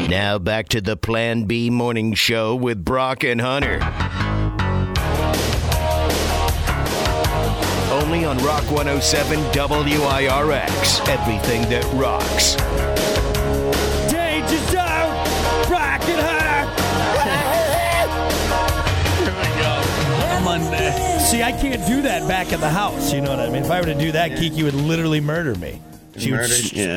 Now back to the Plan B Morning Show with Brock and Hunter. Only on Rock 107 WIRX. Everything that rocks. Danger's out, Brock and Hunter. Here we go. Monday. See, I can't do that back at the house. You know what I mean? If I were to do that, Kiki would literally murder me. She would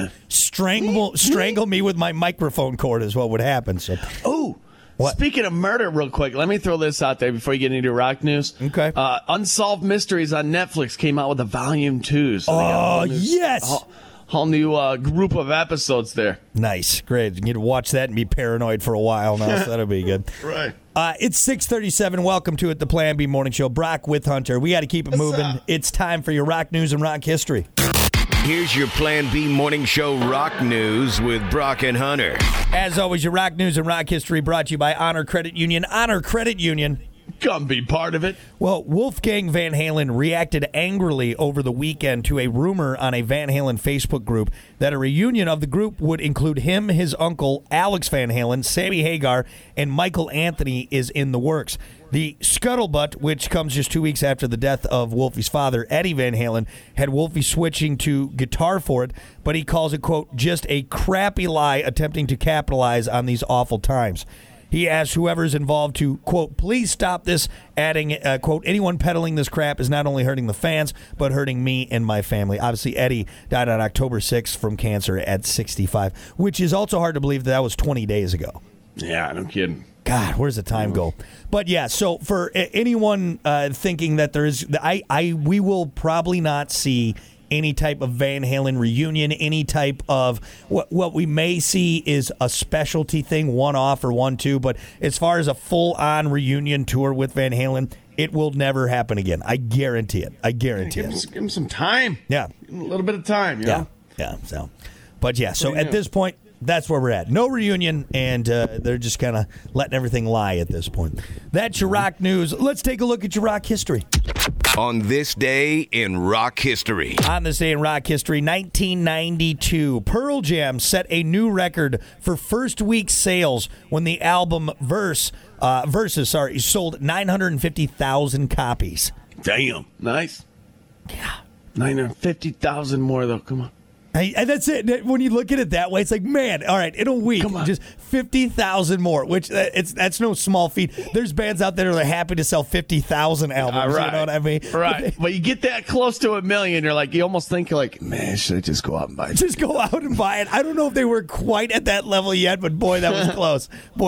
strangle me with my microphone cord is what would happen. So, Speaking of murder, real quick, let me throw this out there before you get into rock news. Okay. Unsolved Mysteries on Netflix came out with a volume 2. So they got yes. Whole new group of episodes there. Nice. Great. You get to watch that and be paranoid for a while now, so that'll be good. Right. It's 6:37. Welcome to it, the Plan B Morning Show. Brock with Hunter. We got to keep it moving. It's time for your rock news and rock history. Here's your Plan B Morning Show rock news with Brock and Hunter. As always, your rock news and rock history brought to you by Honor Credit Union. Honor Credit Union. Come be part of it. Well, Wolfgang Van Halen reacted angrily over the weekend to a rumor on a Van Halen Facebook group that a reunion of the group would include him, his uncle, Alex Van Halen, Sammy Hagar, and Michael Anthony is in the works. The scuttlebutt, which comes just 2 weeks after the death of Wolfie's father, Eddie Van Halen, had Wolfie switching to guitar for it, but he calls it, quote, just a crappy lie attempting to capitalize on these awful times. He asked whoever's involved to, quote, please stop this, adding, quote, anyone peddling this crap is not only hurting the fans, but hurting me and my family. Obviously, Eddie died on October 6th from cancer at 65, which is also hard to believe that was 20 days ago. Yeah, no kidding. God, where's the time go? But yeah, so for anyone thinking that there is, we will probably not see any type of Van Halen reunion, any type of what we may see is a specialty thing, one-off or 1-2. But as far as a full-on reunion tour with Van Halen, it will never happen again. I guarantee it. Give him some time. Yeah. Give him a little bit of time, you know? Yeah. So, but yeah, so at this point, that's where we're at. No reunion, and they're just kind of letting everything lie at this point. That's your rock news. Let's take a look at your rock history. On this day in rock history. On this day in rock history, 1992, Pearl Jam set a new record for first week sales when the album Versus sold 950,000 copies. Damn. Nice. Yeah. 950,000 more, though. Come on. And that's it. When you look at it that way, it's like, man, all right, in a week, just 50,000 more, which that's no small feat. There's bands out there that are happy to sell 50,000 albums, right. you know what I mean? Right. But you get that close to 1 million, you almost think, man, should I just go out and buy it? Just go out and buy it. I don't know if they were quite at that level yet, but boy, that was close.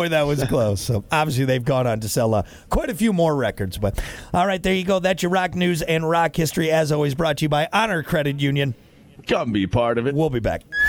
So obviously they've gone on to sell quite a few more records. But all right, there you go. That's your rock news and rock history, as always, brought to you by Honor Credit Union. Come be part of it. We'll be back.